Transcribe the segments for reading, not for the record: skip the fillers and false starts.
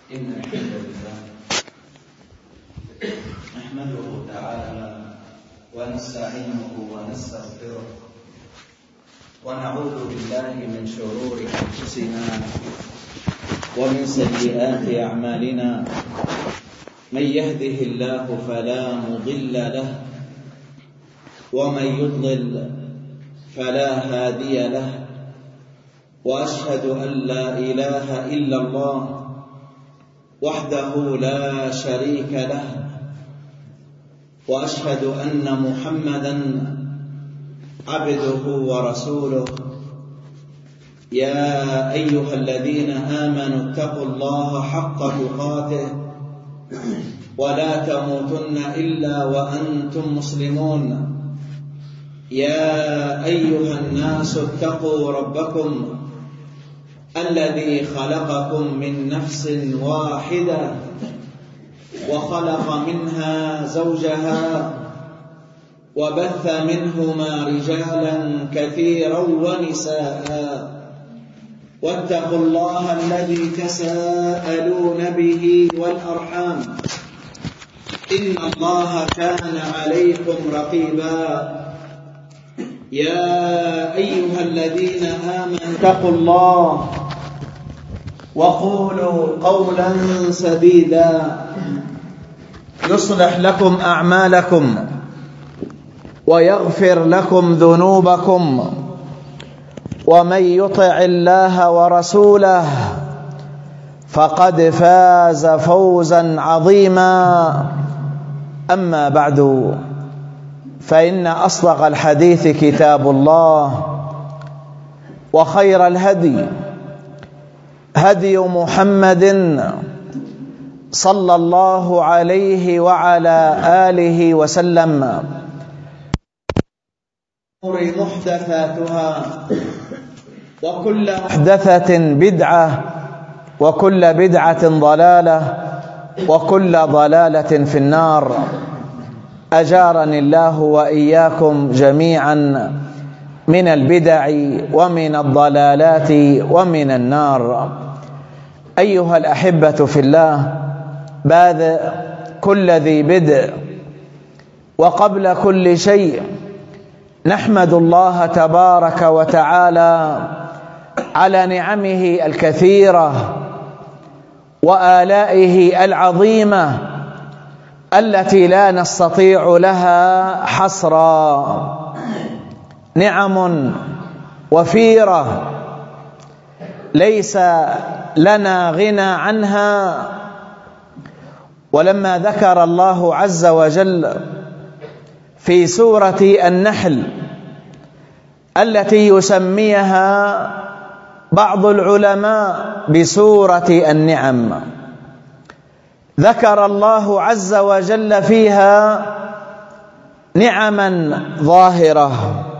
إن الحمد لله نحمده تعالى ونستعينه ونستغفره ونعوذ بالله من شرور أنفسنا ومن سيئات أعمالنا من يهده الله فلا مضل له ومن يضلل فلا هادي له وأشهد أن لا إله إلا الله وحده لا شريك له وأشهد أن محمدًا عبده ورسوله يا أيها الذين آمنوا اتقوا الله حق تقاته ولا تموتن إلا وأنتم مسلمون يا أيها الناس اتقوا ربكم الذي خلقكم من نفس واحدة وخلق منها زوجها وبث منهما رجالا كثيرا ونساء واتقوا الله الذي تساءلون به والأرحام إن الله كان عليكم رقيبا يا أيها الذين آمنوا اتقوا الله وقولوا قولا سديدا يصلح لكم أعمالكم ويغفر لكم ذنوبكم ومن يطع الله ورسوله فقد فاز فوزا عظيما أما بعد فإن أصدق الحديث كتاب الله وخير الهدي هدي محمد صلى الله عليه وعلى آله وسلم محدثاتها وكل محدثة بدعة وكل بدعة ضلالة وكل ضلالة في النار أجارني الله وإياكم جميعا من البدع ومن الضلالات ومن النار. أيها الأحبة في الله، بعد كل ذي بدء وقبل كل شيء نحمد الله تبارك وتعالى على نعمه الكثيرة وآلائه العظيمة التي لا نستطيع لها حصرا، نعم وفيرة ليس لنا غنى عنها. ولما ذكر الله عز وجل في سورة النحل التي يسميها بعض العلماء بسورة النعم، ذكر الله عز وجل فيها نعما ظاهرة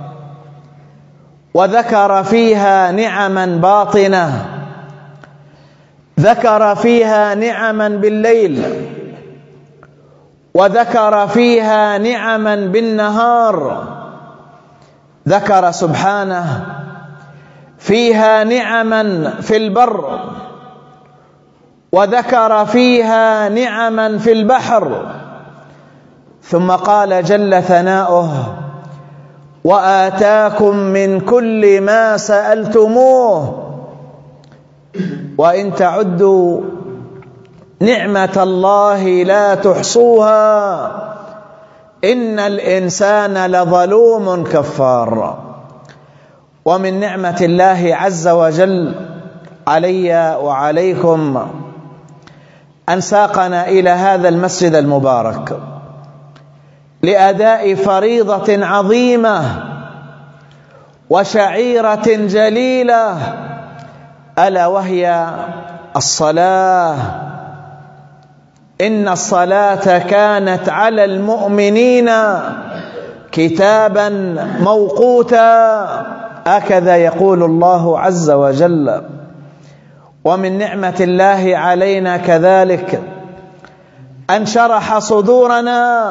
وذكر فيها نعما باطنة، ذكر فيها نعما بالليل وذكر فيها نعما بالنهار. ذكر سبحانه فيها نعما في البر وذكر فيها نعما في البحر، ثم قال جل ثناؤه: وآتاكم من كل ما سألتموه وإن تعدوا نعمة الله لا تحصوها إن الإنسان لظلوم كفار. ومن نعمة الله عز وجل علي وعليكم أن ساقنا إلى هذا المسجد المبارك لأداء فريضة عظيمة وشعيرة جليلة، ألا وهي الصلاة. إن الصلاة كانت على المؤمنين كتابا موقوتا، هكذا يقول الله عز وجل. ومن نعمة الله علينا كذلك أن شرح صدورنا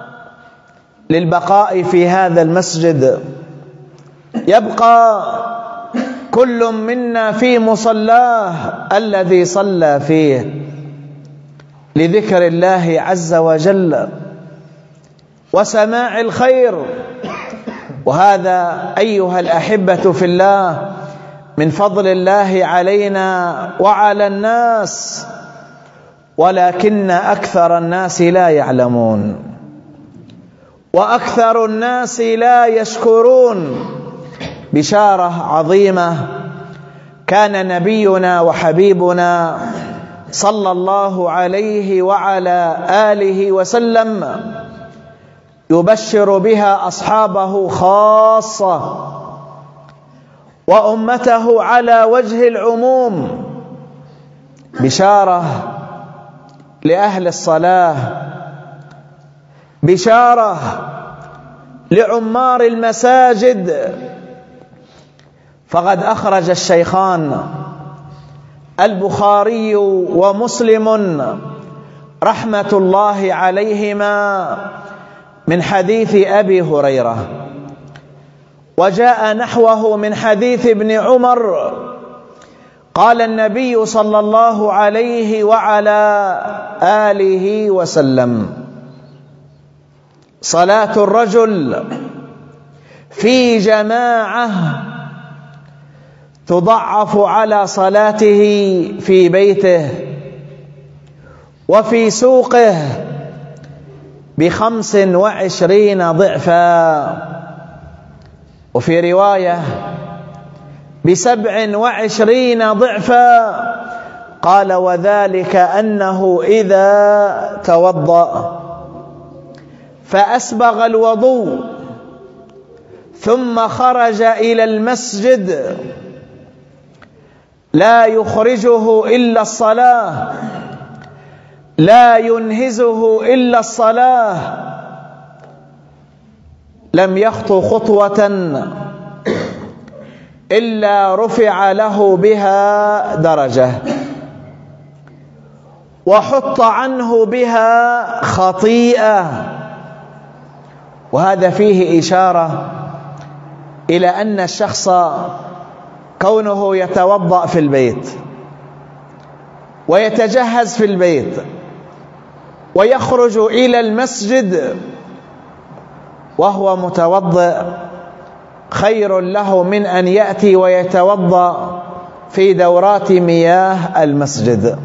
للبقاء في هذا المسجد. يبقى كل منا في مصلاه الذي صلى فيه، لذكر الله عز وجل وسماع الخير. وهذا أيها الأحبة في الله من فضل الله علينا وعلى الناس، ولكن أكثر الناس لا يعلمون، وأكثر الناس لا يشكرون. بشارة عظيمة كان نبينا وحبيبنا صلى الله عليه وعلى آله وسلم يبشر بها أصحابه خاصة وأمته على وجه العموم. بشارة لأهل الصلاة، بشارة لعمار المساجد. فقد أخرج الشيخان البخاري ومسلم رحمة الله عليهما من حديث أبي هريرة، وجاء نحوه من حديث ابن عمر قال النبي صلى الله عليه وعلى آله وسلم: صلاة الرجل في جماعة تضعف على صلاته في بيته وفي سوقه ب25 ضعفا، وفي رواية ب27 ضعفا. قال: وذلك أنه إذا توضأ فأسبغ الوضوء ثم خرج إلى المسجد لا يخرجه إلا الصلاة، لا ينهزه إلا الصلاة، لم يخطو خطوة إلا رفع له بها درجة وحط عنه بها خطيئة. وهذا فيه إشارة إلى أن الشخص كونه يتوضأ في البيت ويتجهز في البيت ويخرج إلى المسجد وهو متوضئ خير له من أن يأتي ويتوضأ في دورات مياه المسجد،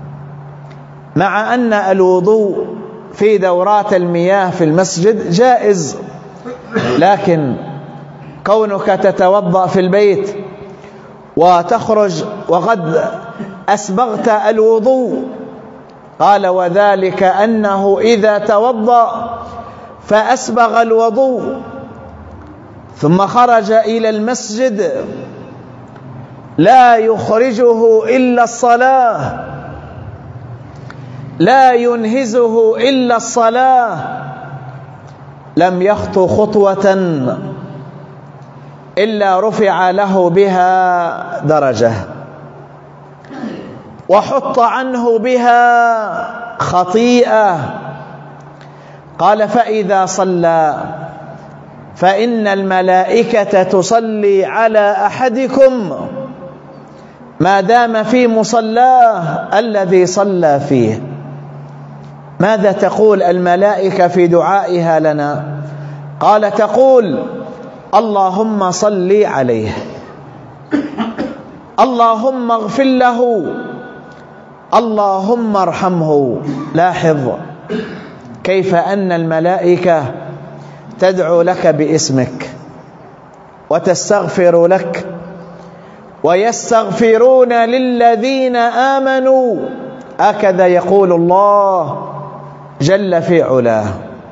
مع أن الوضوء في دورات المياه في المسجد جائز، لكن كونك تتوضأ في البيت وتخرج وقد أسبغت الوضوء، قال: وذلك أنه إذا توضأ فأسبغ الوضوء ثم خرج إلى المسجد لا يخرجه إلا الصلاة، لا ينهزه إلا الصلاة، لم يخطو خطوة إلا رفع له بها درجة وحط عنه بها خطيئة. قال: فإذا صلى فإن الملائكة تصلي على أحدكم ما دام في مصلاه الذي صلى فيه. ماذا تقول الملائكة في دعائها لنا؟ قال: تقول: اللهم صل عليه، اللهم اغفر له، اللهم ارحمه. لاحظ كيف أن الملائكة تدعو لك باسمك وتستغفر لك ويستغفرون للذين آمنوا. هكذا يقول الله جل في علاه.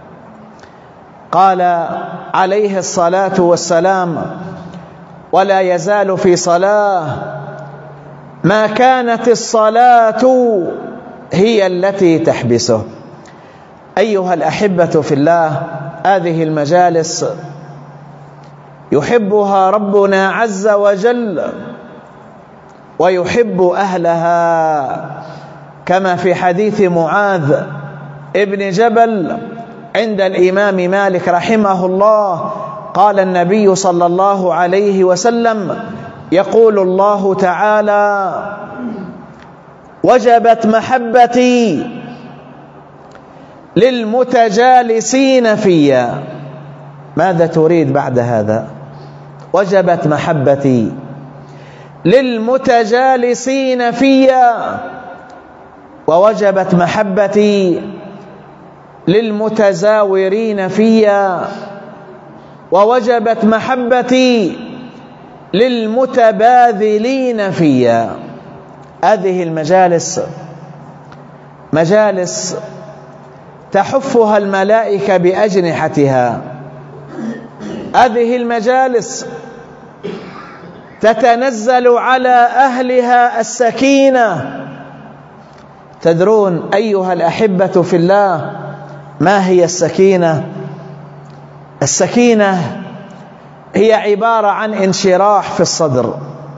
قال عليه الصلاة والسلام: ولا يزال في صلاة ما كانت الصلاة هي التي تحبسه. أيها الأحبة في الله، هذه المجالس يحبها ربنا عز وجل ويحب أهلها، كما في حديث معاذ ابن جبل عند الإمام مالك رحمه الله. قال النبي صلى الله عليه وسلم: يقول الله تعالى: وجبت محبتي للمتجالسين فيا. ماذا تريد بعد هذا؟ وجبت محبتي للمتجالسين فيا، ووجبت محبتي للمتزاورين فيا، ووجبت محبتي للمتباذلين فيا. هذه المجالس مجالس تحفها الملائكة بأجنحتها. هذه المجالس تتنزل على أهلها السكينة. تدرون أيها الأحبة في الله ما هي السكينة؟ السكينة هي عبارة عن انشراح في الصدر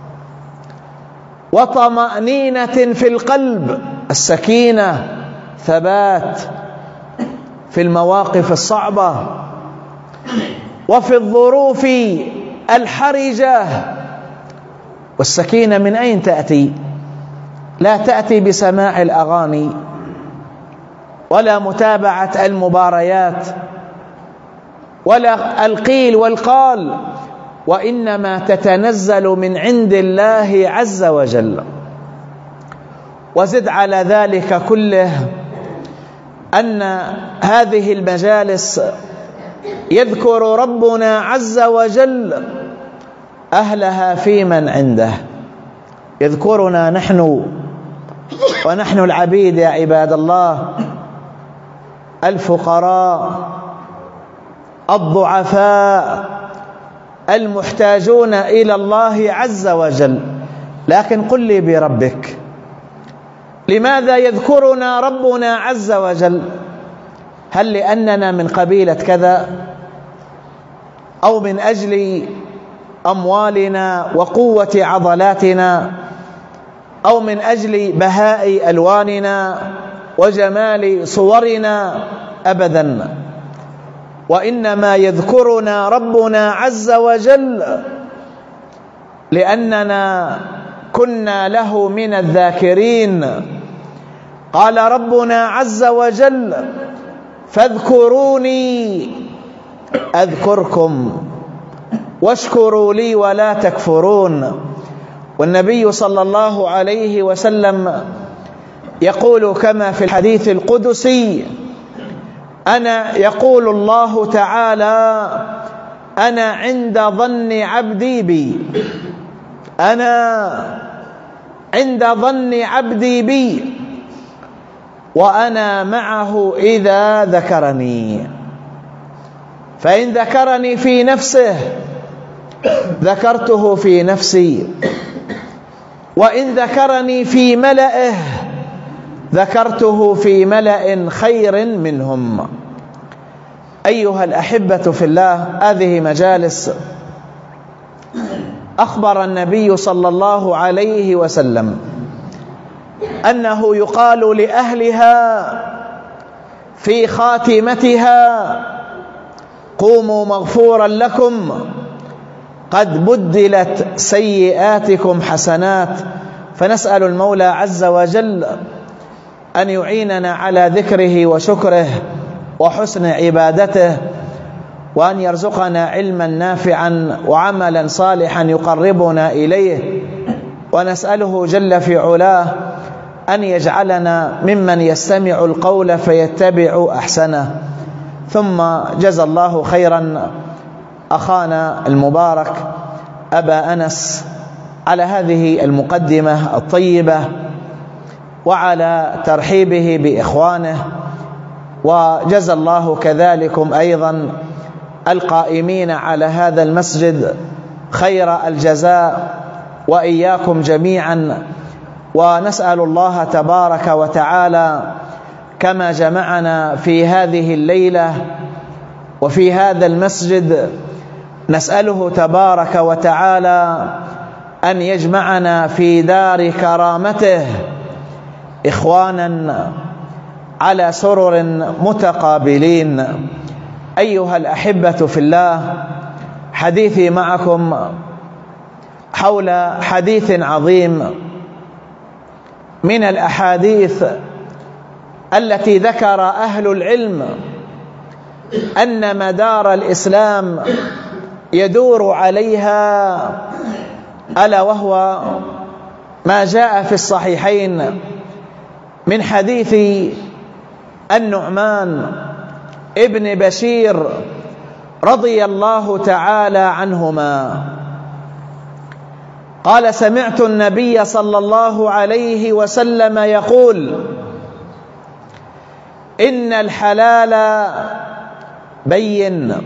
وطمأنينة في القلب. السكينة ثبات في المواقف الصعبة وفي الظروف الحرجة. والسكينة من أين تأتي؟ لا تأتي بسماع الأغاني ولا متابعة المباريات ولا القيل والقال، وإنما تتنزل من عند الله عز وجل. وزد على ذلك كله أن هذه المجالس يذكر ربنا عز وجل أهلها في من عنده. يذكرنا نحن ونحن العبيد يا عباد الله، الفقراء الضعفاء المحتاجون إلى الله عز وجل. لكن قل لي بربك، لماذا يذكرنا ربنا عز وجل؟ هل لأننا من قبيلة كذا، أو من أجل أموالنا وقوة عضلاتنا، أو من أجل بهاء ألواننا وجمال صورنا؟ أبدا، وإنما يذكرنا ربنا عز وجل لأننا كنا له من الذاكرين. قال ربنا عز وجل: فاذكروني أذكركم واشكروا لي ولا تكفرون. والنبي صلى الله عليه وسلم يقول كما في الحديث القدسي: يقول الله تعالى: أنا عند ظن عبدي بي، أنا عند ظن عبدي بي، وأنا معه إذا ذكرني. فإن ذكرني في نفسه ذكرته في نفسي، وإن ذكرني في ملئه ذكرته في ملأ خير منهم. أيها الأحبة في الله، هذه مجالس أخبر النبي صلى الله عليه وسلم أنه يقال لأهلها في خاتمتها: قوموا مغفورا لكم، قد بدلت سيئاتكم حسنات. فنسأل المولى عز وجل أن يعيننا على ذكره وشكره وحسن عبادته، وأن يرزقنا علما نافعا وعملا صالحا يقربنا إليه، ونسأله جل في علاه أن يجعلنا ممن يستمع القول فيتبع أحسنه. ثم جزى الله خيرا أخانا المبارك أبا أنس على هذه المقدمة الطيبة وعلى ترحيبه بإخوانه، وجزى الله كذلكم أيضا القائمين على هذا المسجد خير الجزاء، وإياكم جميعا. ونسأل الله تبارك وتعالى كما جمعنا في هذه الليلة وفي هذا المسجد، نسأله تبارك وتعالى أن يجمعنا في دار كرامته إخوانا على سرر متقابلين. أيها الأحبة في الله، حديثي معكم حول حديث عظيم من الأحاديث التي ذكر أهل العلم أن مدار الإسلام يدور عليها، ألا وهو ما جاء في الصحيحين من حديث النعمان ابن بشير رضي الله تعالى عنهما قال: سمعت النبي صلى الله عليه وسلم يقول: إن الحلال بين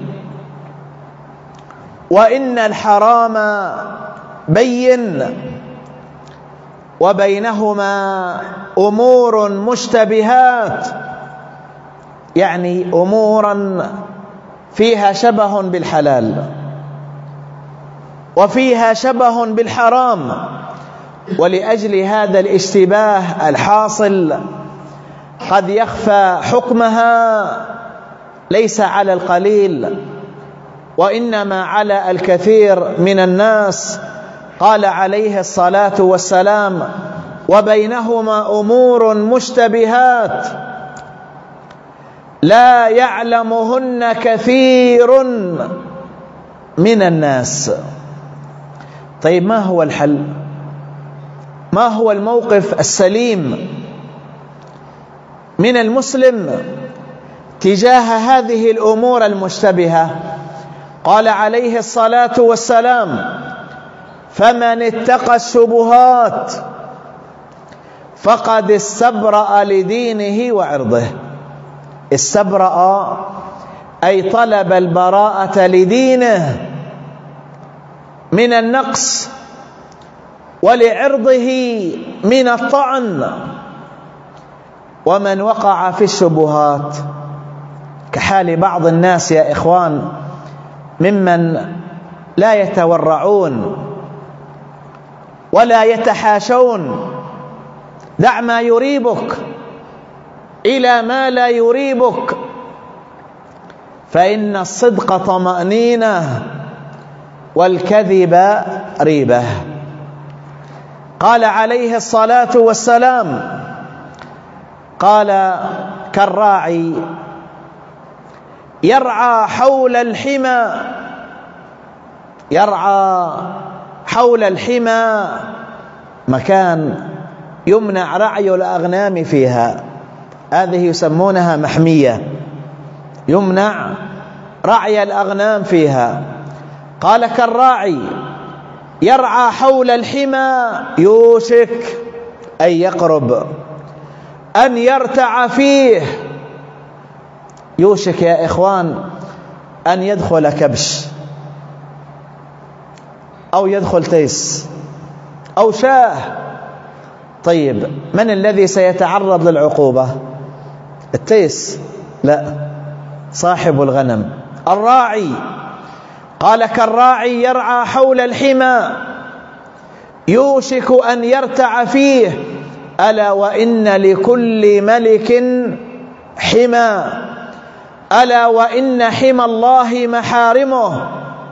وإن الحرام بين وبينهما أمور مشتبهات، يعني أمورا فيها شبه بالحلال وفيها شبه بالحرام، ولأجل هذا الاشتباه الحاصل قد يخفى حكمها ليس على القليل وإنما على الكثير من الناس. قال عليه الصلاة والسلام: وبينهما أمور مشتبهات لا يعلمهن كثير من الناس. طيب، ما هو الحل؟ ما هو الموقف السليم من المسلم تجاه هذه الأمور المشتبهة؟ قال عليه الصلاة والسلام: فمن اتقى الشبهات فقد استبرأ لدينه وعرضه. استبرأ أي طلب البراءة لدينه من النقص ولعرضه من الطعن. ومن وقع في الشبهات كحال بعض الناس يا إخوان ممن لا يتورعون ولا يتحاشون، دع ما يريبك إلى ما لا يريبك، فإن الصدق طمأنينة والكذب ريبة. قال عليه الصلاة والسلام: قال: كالراعي يرعى حول الحمى، يرعى حول الحمى مكان يمنع رعي الأغنام فيها، هذه يسمونها محمية، يمنع رعي الأغنام فيها. قال: كالراعي يرعى حول الحمى يوشك أن يقرب أن يرتع فيه. يوشك يا إخوان أن يدخل كبش أو يدخل تيس أو شاه. طيب، من الذي سيتعرض للعقوبة؟ التيس؟ لا، صاحب الغنم الراعي. قال: كالراعي يرعى حول الحمى يوشك أن يرتع فيه، ألا وإن لكل ملك حمى، ألا وإن حمى الله محارمه،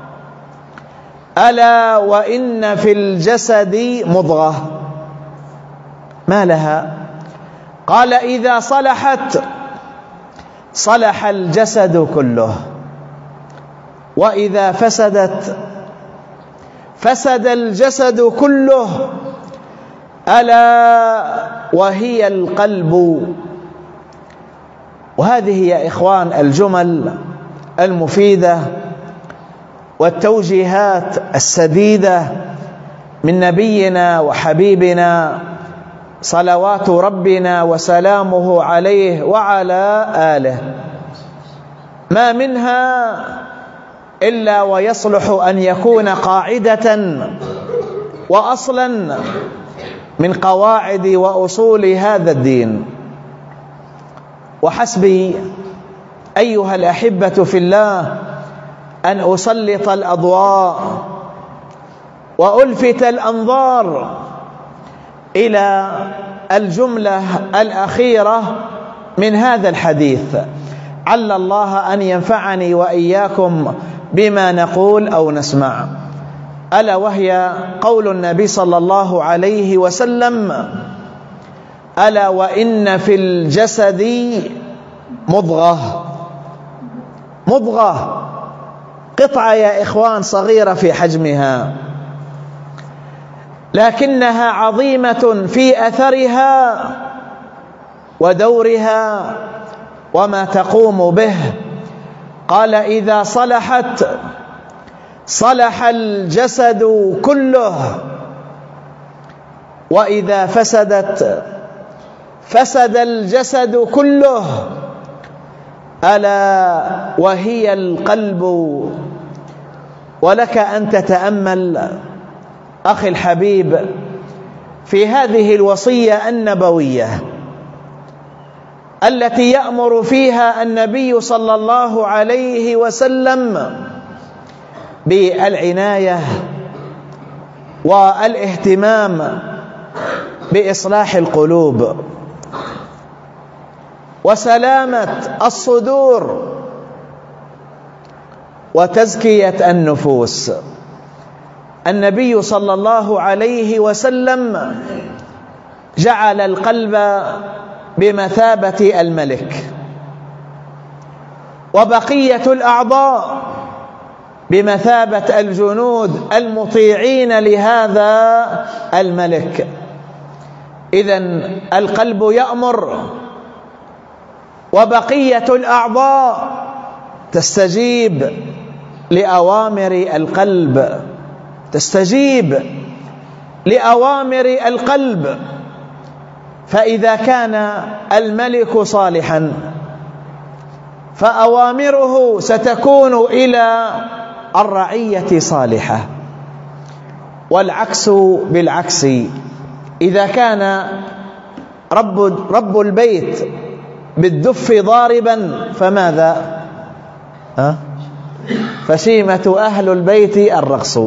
ألا وإن في الجسد مضغة. ما لها؟ قال: إذا صلحت صلح الجسد كله، وإذا فسدت فسد الجسد كله، ألا وهي القلب. وهذه يا إخوان الجمل المفيدة والتوجيهات السديدة من نبينا وحبيبنا صلوات ربنا وسلامه عليه وعلى آله، ما منها إلا ويصلح أن يكون قاعدة وأصلا من قواعد وأصول هذا الدين. وحسبي أيها الأحبة في الله أن أسلط الأضواء وألفت الأنظار إلى الجملة الأخيرة من هذا الحديث، عل الله أن ينفعني وإياكم بما نقول أو نسمع، ألا وهي قول النبي صلى الله عليه وسلم: ألا وإن في الجسد مضغة. مضغة قطعة يا إخوان صغيرة في حجمها، لكنها عظيمة في أثرها ودورها وما تقوم به. قال: إذا صلحت صلح الجسد كله، وإذا فسدت فسد الجسد كله، ألا وهي القلب. ولك أن تتأمل أخي الحبيب في هذه الوصية النبوية التي يأمر فيها النبي صلى الله عليه وسلم بالعناية والاهتمام بإصلاح القلوب وسلامة الصدور وتزكية النفوس. النبي صلى الله عليه وسلم جعل القلب بمثابة الملك، وبقية الأعضاء بمثابة الجنود المطيعين لهذا الملك. إذن القلب يأمر، وبقية الأعضاء تستجيب لأوامر القلب، تستجيب لأوامر القلب. فإذا كان الملك صالحا فأوامره ستكون إلى الرعية صالحة، والعكس بالعكس. إذا كان رب البيت بالدف ضاربا فماذا؟ فشيمة أهل البيت الرقص.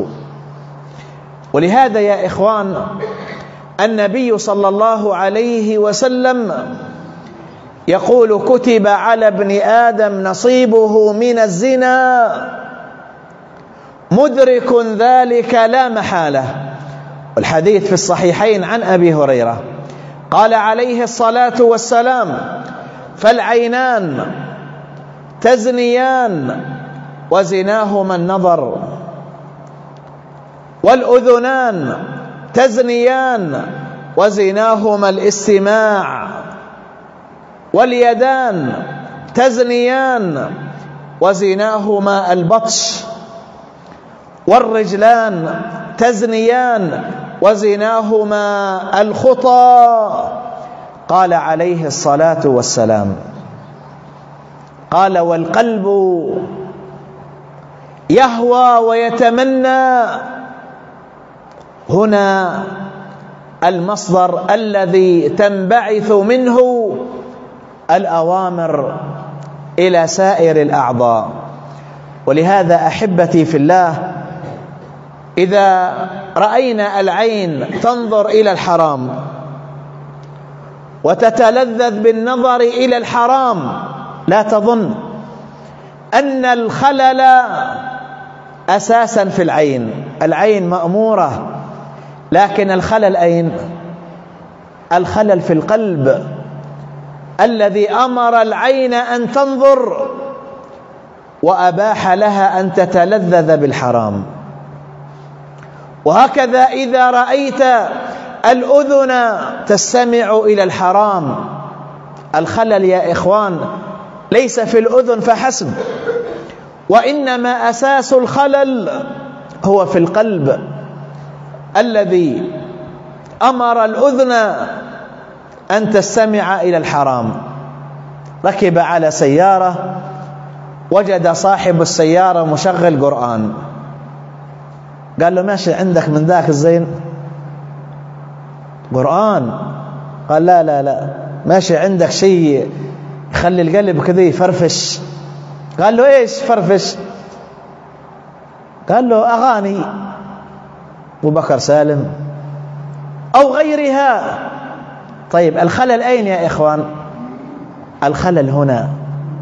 ولهذا يا إخوان النبي صلى الله عليه وسلم يقول: كتب على ابن آدم نصيبه من الزنا مدرك ذلك لا محالة. والحديث في الصحيحين عن أبي هريرة قال عليه الصلاة والسلام: فالعينان تزنيان وزناهما النظر، والأذنان تزنيان وزناهما الاستماع، واليدان تزنيان وزناهما البطش، والرجلان تزنيان وزناهما الخطى. قال عليه الصلاة والسلام، قال: والقلب يهوى ويتمنى. هنا المصدر الذي تنبعث منه الأوامر إلى سائر الأعضاء. ولهذا أحبتي في الله، إذا رأينا العين تنظر إلى الحرام وتتلذذ بالنظر إلى الحرام، لا تظن أن الخلل أساسا في العين. العين مأمورة، لكن الخلل أين؟ الخلل في القلب الذي أمر العين أن تنظر وأباح لها أن تتلذذ بالحرام. وهكذا إذا رأيت الأذن تستمع إلى الحرام، الخلل يا إخوان ليس في الأذن فحسب، وإنما أساس الخلل هو في القلب الذي أمر الأذن أن تستمع إلى الحرام. ركب على سيارة، وجد صاحب السيارة مشغل قرآن، قال له: ماشي عندك من ذاك الزين قرآن؟ قال: لا لا لا، ماشي عندك شيء يخلي القلب كذا يفرفش. قال له: ايش فرفش؟ قال له: أغاني أبو بكر سالم أو غيرها. طيب الخلل أين يا إخوان؟ الخلل هنا.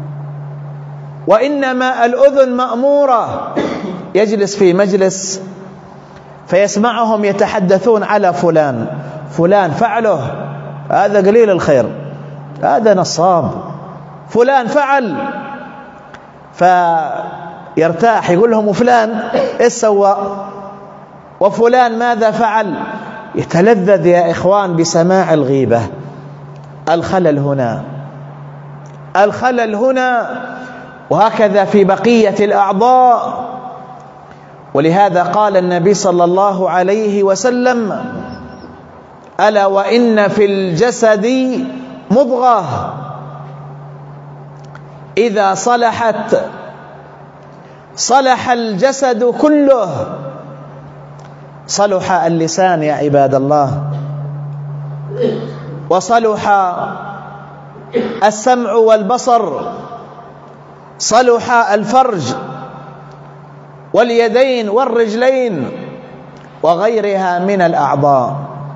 وإنما الأذن مأمورة، يجلس في مجلس فيسمعهم يتحدثون على فلان، فلان فعله، هذا قليل الخير، هذا نصاب، فلان فعل، فيرتاح يقول لهم وفلان إيش سوى وفلان ماذا فعل. يتلذذ يا إخوان بسماع الغيبة. الخلل هنا، الخلل هنا، وهكذا في بقية الأعضاء. ولهذا قال النبي صلى الله عليه وسلم: ألا وإن في الجسد مضغة إذا صلحت صلح الجسد كله. صلح اللسان يا عباد الله، وصلح السمع والبصر، صلح الفرج واليدين والرجلين وغيرها من الأعضاء.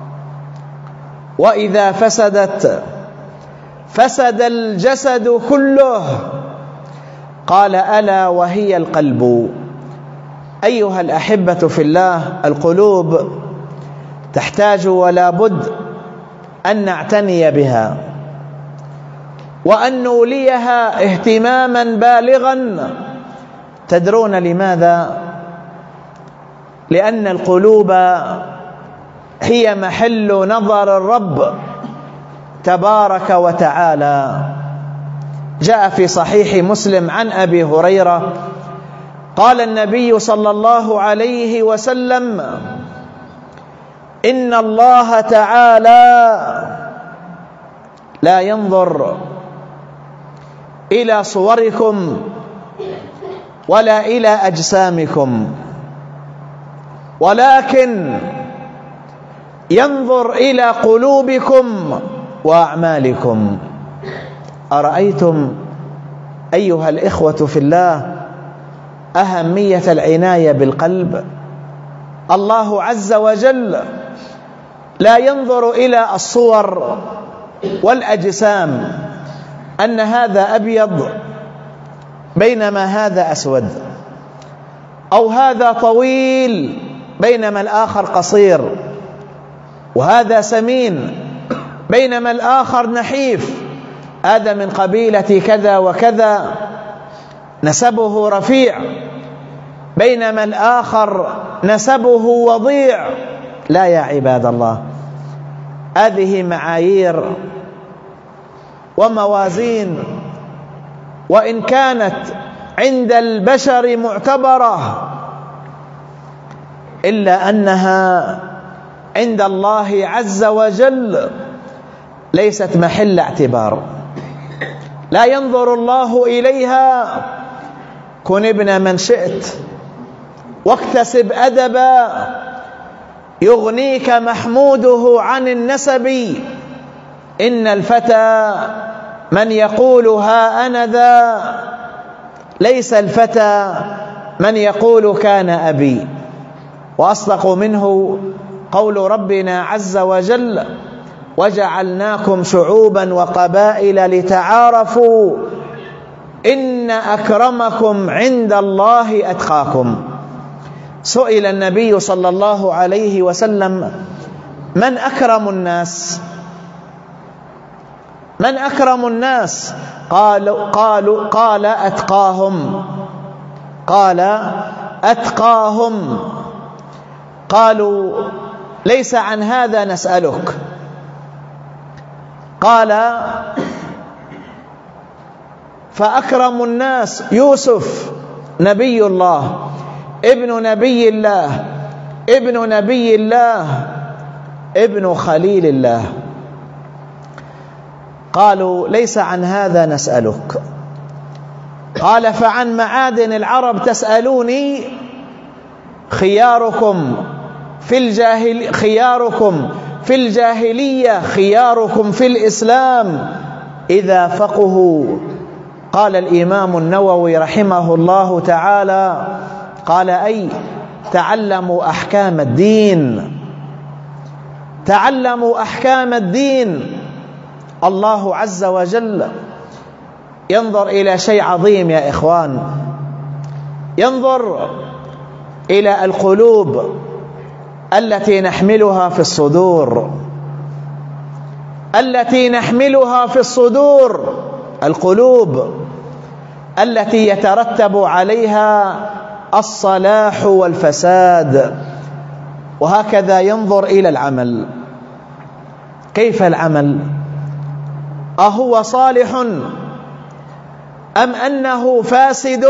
وإذا فسدت فسد الجسد كله. قال: ألا وهي القلب. أيها الأحبة في الله، القلوب تحتاج ولا بد أن نعتني بها وأن نوليها اهتماما بالغا. تدرون لماذا؟ لأن القلوب هي محل نظر الرب تبارك وتعالى. جاء في صحيح مسلم عن أبي هريرة قال النبي صلى الله عليه وسلم: إن الله تعالى لا ينظر إلى صوركم ولا إلى أجسامكم، ولكن ينظر إلى قلوبكم وأعمالكم. أرأيتم أيها الإخوة في الله أهمية العناية بالقلب؟ الله عز وجل لا ينظر إلى الصور والأجسام، أن هذا أبيض بينما هذا أسود، أو هذا طويل بينما الآخر قصير، وهذا سمين بينما الآخر نحيف، هذا من قبيلة كذا وكذا نسبه رفيع بينما الآخر نسبه وضيع. لا يا عباد الله، هذه معايير وموازين، وإن كانت عند البشر معتبرة إلا أنها عند الله عز وجل ليست محل اعتبار. لا ينظر الله إليها. كن ابن من شئت واكتسب أدبا يغنيك محموده عن النسب. إن الفتى من يقول ها أنا ذا، ليس الفتى من يقول كان أبي. وأصدق منه قول ربنا عز وجل: وجعلناكم شعوبا وقبائل لتعارفوا إن أكرمكم عند الله أتقاكم. سئل النبي صلى الله عليه وسلم: من أكرم الناس؟ من أكرم الناس؟ قال أتقاهم. قال أتقاهم. قالوا: ليس عن هذا نسألك. قال: فأكرم الناس يوسف نبي الله، ابن نبي الله، ابن نبي الله، ابن خليل الله. قالوا: ليس عن هذا نسألك. قال: فعن معادن العرب تسألوني؟ خياركم في الجاهلية خياركم في الإسلام إذا فقهوا. قال الإمام النووي رحمه الله تعالى: قال: أي تعلموا أحكام الدين، تعلموا أحكام الدين. الله عز وجل ينظر إلى شيء عظيم يا إخوان، ينظر إلى القلوب التي نحملها في الصدور. التي نحملها في الصدور، القلوب التي يترتب عليها الصلاح والفساد. وهكذا ينظر إلى العمل. كيف العمل؟ أهو صالح أم أنه فاسد؟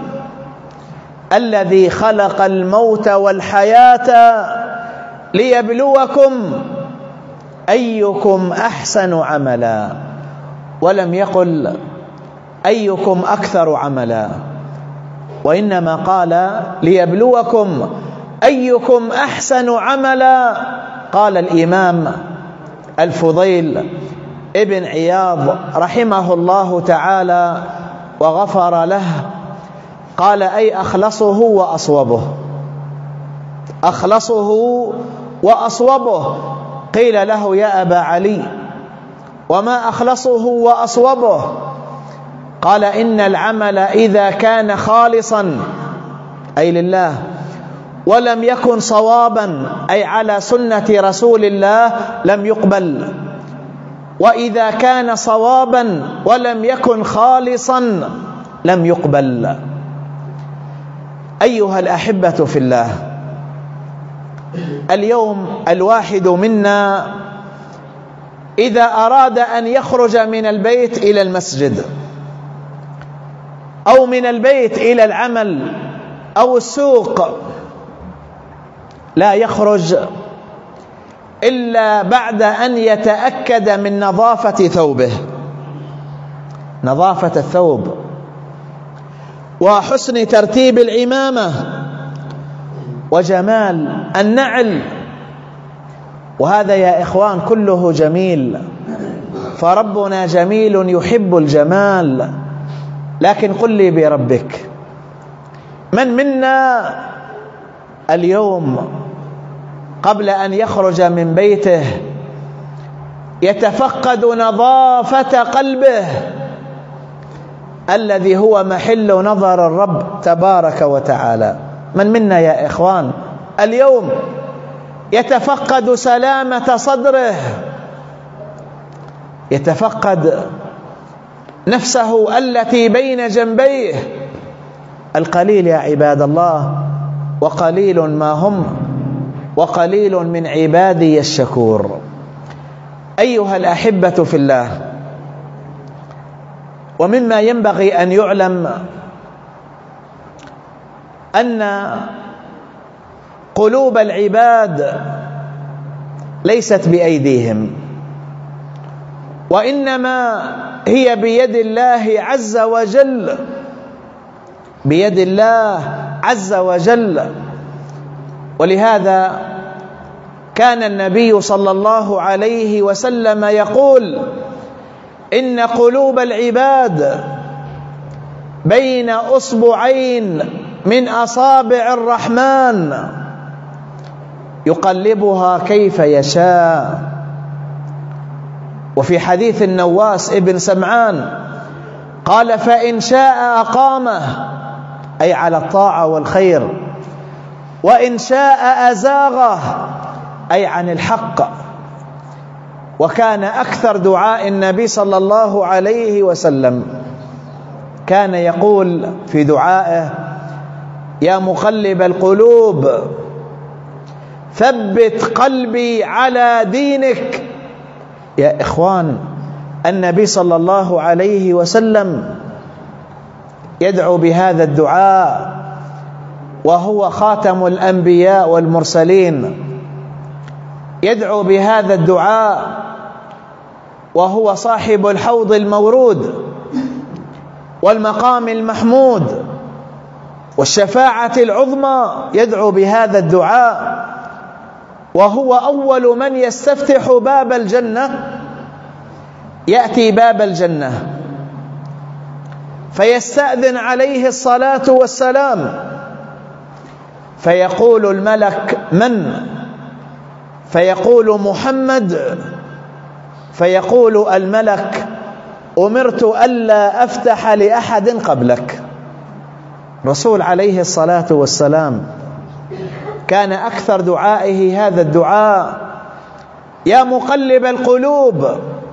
الذي خلق الموت والحياة ليبلوكم أيكم أحسن عملا، ولم يقل أيكم أكثر عملا، وإنما قال ليبلوكم أيكم أحسن عملا. قال الإمام الفضيل ابن عياض رحمه الله تعالى وغفر له، قال أي أخلصه وأصوبه، أخلصه وأصوبه. قيل له يا أبا علي وما أخلصه وأصوبه؟ قال إن العمل إذا كان خالصا أي لله ولم يكن صوابا أي على سنة رسول الله لم يقبل، وإذا كان صوابا ولم يكن خالصا لم يقبل. أيها الأحبة في الله، اليوم الواحد منا إذا أراد أن يخرج من البيت إلى المسجد أو من البيت إلى العمل أو السوق لا يخرج إلا بعد أن يتأكد من نظافة ثوبه، نظافة الثوب وحسن ترتيب العمامة وجمال النعل. وهذا يا إخوان كله جميل، فربنا جميل يحب الجمال. لكن قل لي بربك، من منا اليوم قبل أن يخرج من بيته يتفقد نظافة قلبه الذي هو محل نظر الرب تبارك وتعالى؟ من منا يا إخوان اليوم يتفقد سلامة صدره، يتفقد نفسه التي بين جنبيه؟ القليل يا عباد الله، وقليل ما هم، وقليل من عبادي الشكور. أيها الأحبة في الله، ومما ينبغي أن يعلم أن قلوب العباد ليست بأيديهم، وإنما هي بيد الله عز وجل، بيد الله عز وجل. ولهذا كان النبي صلى الله عليه وسلم يقول إن قلوب العباد بين أصبعين من أصابع الرحمن يقلبها كيف يشاء. وفي حديث النواس ابن سمعان قال فإن شاء أقامه أي على الطاعة والخير، وإن شاء أزاغه أي عن الحق. وكان أكثر دعاء النبي صلى الله عليه وسلم كان يقول في دعائه يا مقلب القلوب ثبت قلبي على دينك. يا إخوان، النبي صلى الله عليه وسلم يدعو بهذا الدعاء وهو خاتم الأنبياء والمرسلين، يدعو بهذا الدعاء وهو صاحب الحوض المورود والمقام المحمود والشفاعة العظمى، يدعو بهذا الدعاء وهو أول من يستفتح باب الجنة. يأتي باب الجنة فيستأذن عليه الصلاة والسلام، فيقول الملك من؟ فيقول محمد، فيقول الملك أمرت ألا أفتح لأحد قبلك. رسول عليه الصلاة والسلام كان أكثر دعائه هذا الدعاء يا مقلب القلوب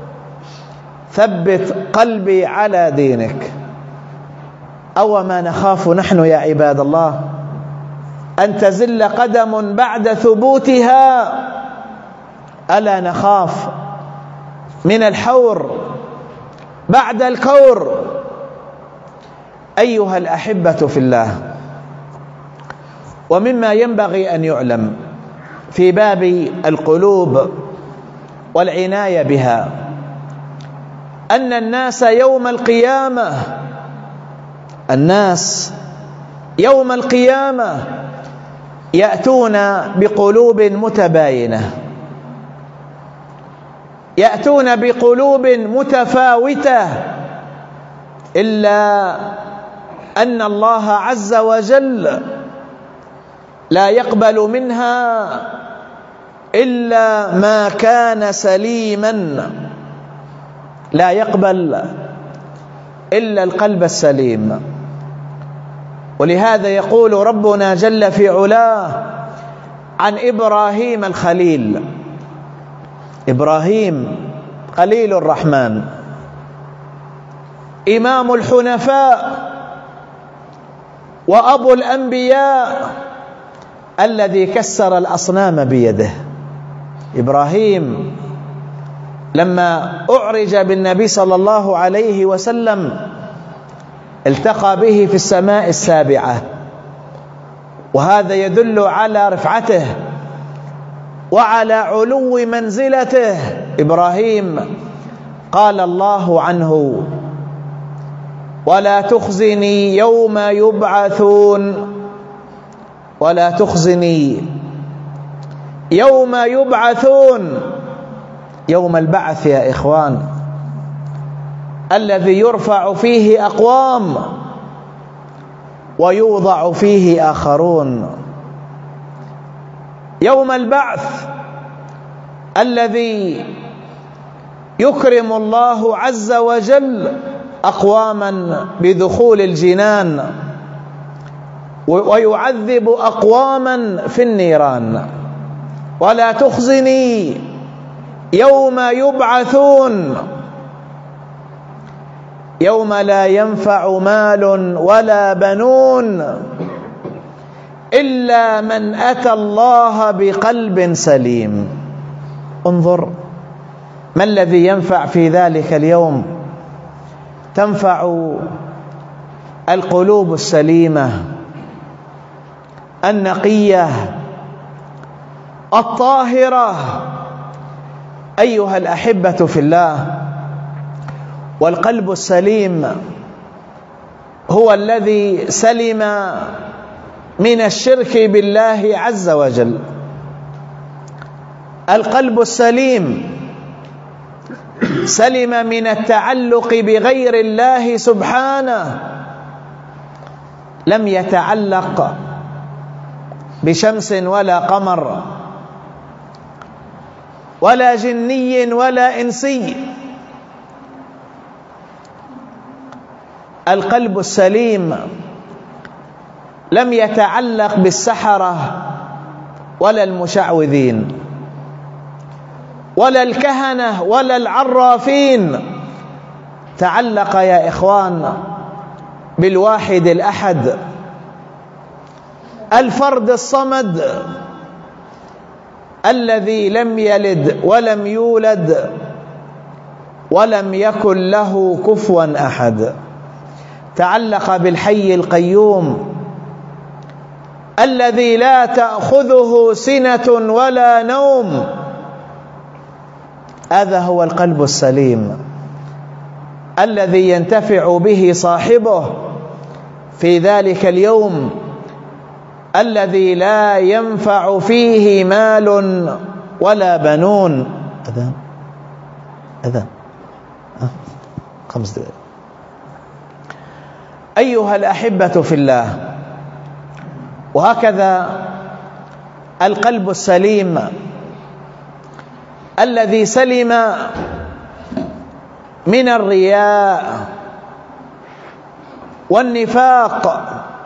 ثبت قلبي على دينك. أو ما نخاف نحن يا عباد الله أن تزل قدم بعد ثبوتها؟ ألا نخاف من الحور بعد الكور؟ أيها الأحبة في الله، ومما ينبغي أن يعلم في باب القلوب والعناية بها أن الناس يوم القيامة يأتون بقلوب متباينة، يأتون بقلوب متفاوتة، إلا أن الله عز وجل لا يقبل منها إلا ما كان سليما، لا يقبل إلا القلب السليم. ولهذا يقول ربنا جل في علاه عن إبراهيم الخليل: إبراهيم خليل الرحمن، إمام الحنفاء وأبو الأنبياء، الذي كسر الأصنام بيده. إبراهيم لما أعرج بالنبي صلى الله عليه وسلم التقى به في السماء السابعة، وهذا يدل على رفعته وعلى علو منزلته. إبراهيم قال الله عنه: ولا تخزني يوم يبعثون، ولا تخزني يوم يبعثون، يوم البعث يا إخوان، الذي يرفع فيه أقوام ويوضع فيه آخرون. يوم البعث الذي يكرم الله عز وجل أقواما بدخول الجنان ويعذب أقواما في النيران. ولا تخزني يوم يبعثون، يوم لا ينفع مال ولا بنون إلا من أتى الله بقلب سليم. انظر ما الذي ينفع في ذلك اليوم. تنفع القلوب السليمة النقية الطاهرة. أيها الأحبة في الله، والقلب السليم هو الذي سلم من الشرك بالله عز وجل. القلب السليم سلم من التعلق بغير الله سبحانه، لم يتعلق بشمس ولا قمر ولا جني ولا إنسي. القلب السليم لم يتعلق بالسحرة ولا المشعوذين ولا الكهنة ولا العرافين. تعلق يا إخوان بالواحد الأحد الفرد الصمد الذي لم يلد ولم يولد ولم يكن له كفوا أحد. تعلق بالحي القيوم الذي لا تأخذه سنة ولا نوم. هذا هو القلب السليم الذي ينتفع به صاحبه في ذلك اليوم الذي لا ينفع فيه مال ولا بنون. أذان 5 دقائق. أيها الأحبة في الله، وهكذا القلب السليم الذي سلم من الرياء والنفاق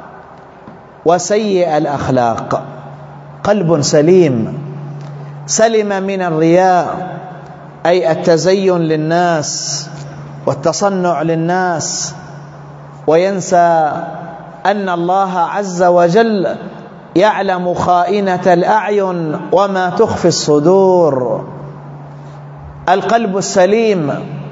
وسيء الأخلاق. قلب سليم سلم من الرياء أي التزين للناس والتصنع للناس، وينسى أن الله عز وجل يعلم خائنة الأعين وما تخفي الصدور. القلب السليم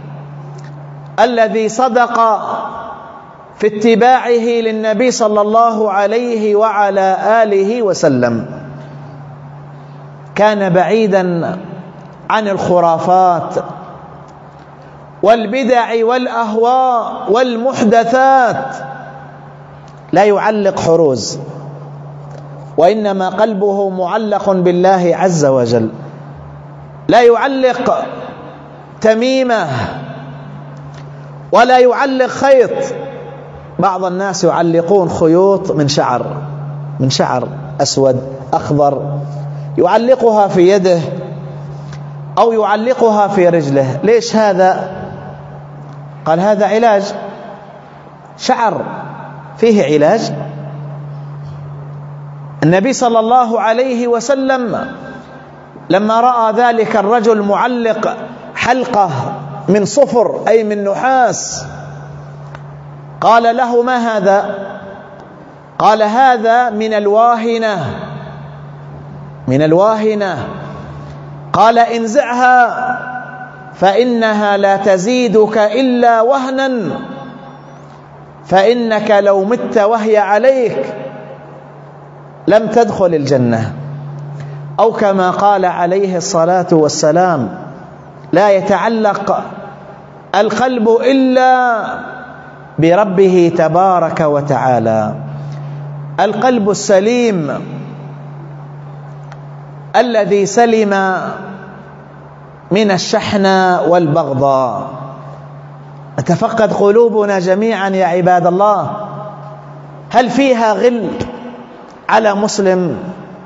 الذي صدق في اتباعه للنبي صلى الله عليه وعلى آله وسلم كان بعيدا عن الخرافات والبدع والأهواء والمحدثات، لا يعلق حروز، وإنما قلبه معلق بالله عز وجل، لا يعلق تميمة ولا يعلق خيط. بعض الناس يعلقون خيوط من شعر أسود أخضر، يعلقها في يده أو يعلقها في رجله. ليش هذا؟ قال هذا علاج، شعر فيه علاج. النبي صلى الله عليه وسلم لما رأى ذلك الرجل معلق حلقة من صفر أي من نحاس قال له: ما هذا؟ قال: هذا من الواهنة. قال: انزعها فإنها لا تزيدك إلا وهنا، فإنك لو مت وهي عليك لم تدخل الجنة. أو كما قال عليه الصلاة والسلام: لا يتعلق القلب إلا بربه تبارك وتعالى. القلب السليم الذي سلم من الشحن والبغضاء. نتفقد قلوبنا جميعا يا عباد الله، هل فيها غل على مسلم؟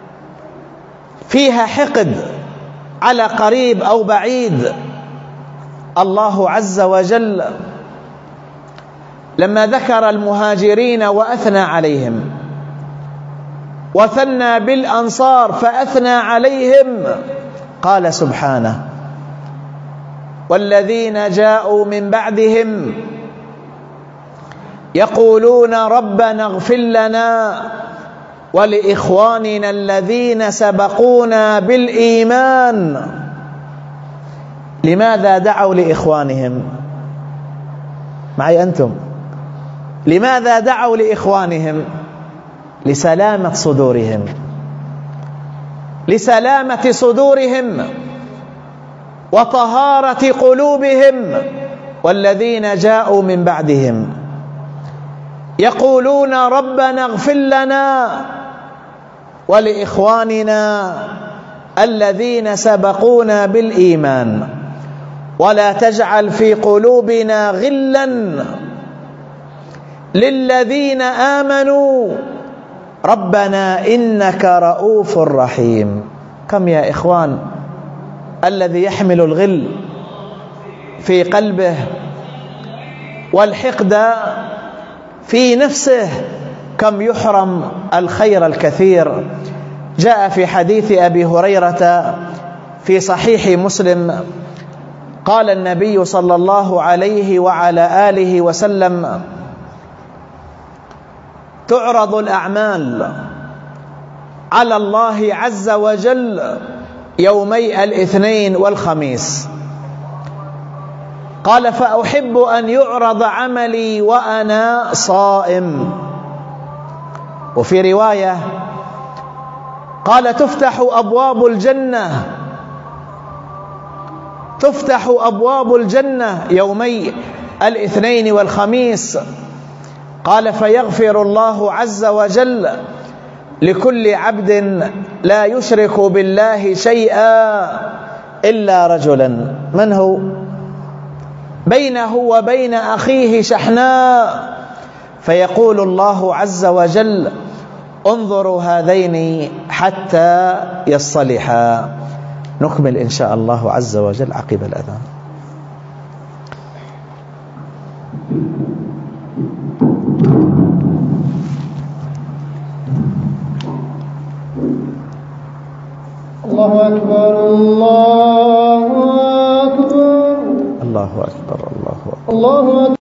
فيها حقد على قريب أو بعيد؟ الله عز وجل لما ذكر المهاجرين وأثنى عليهم وثنى بالأنصار فأثنى عليهم قال سبحانه: والذين جاءوا من بعدهم يقولون ربنا اغفر لنا ولإخواننا الذين سبقونا بالإيمان. لماذا دعوا لإخوانهم؟ معي أنتم؟ لماذا دعوا لإخوانهم؟ لسلامة صدورهم، لسلامة صدورهم وطهارة قلوبهم. والذين جاءوا من بعدهم يقولون ربنا اغفر لنا ولإخواننا الذين سبقونا بالإيمان ولا تجعل في قلوبنا غلا للذين آمنوا ربنا إنك رؤوف رحيم. كم يا إخوان الذي يحمل الغل في قلبه والحقد في نفسه، كم يحرم الخير الكثير. جاء في حديث أبي هريرة في صحيح مسلم قال النبي صلى الله عليه وعلى آله وسلم: تعرض الأعمال على الله عز وجل يومي الاثنين والخميس. قال: فأحب أن يعرض عملي وأنا صائم. وفي رواية قال: تفتح أبواب الجنة يومي الاثنين والخميس. قال: فيغفر الله عز وجل لكل عبد لا يشرك بالله شيئا إلا رجلا. من هو؟ بينه وبين أخيه شحناء، فيقول الله عز وجل: انظروا هذين حتى يصطلحا. نكمل إن شاء الله عز وجل عقب الأذان. الله أكبر الله أكبر الله أكبر الله أكبر. الله أكبر.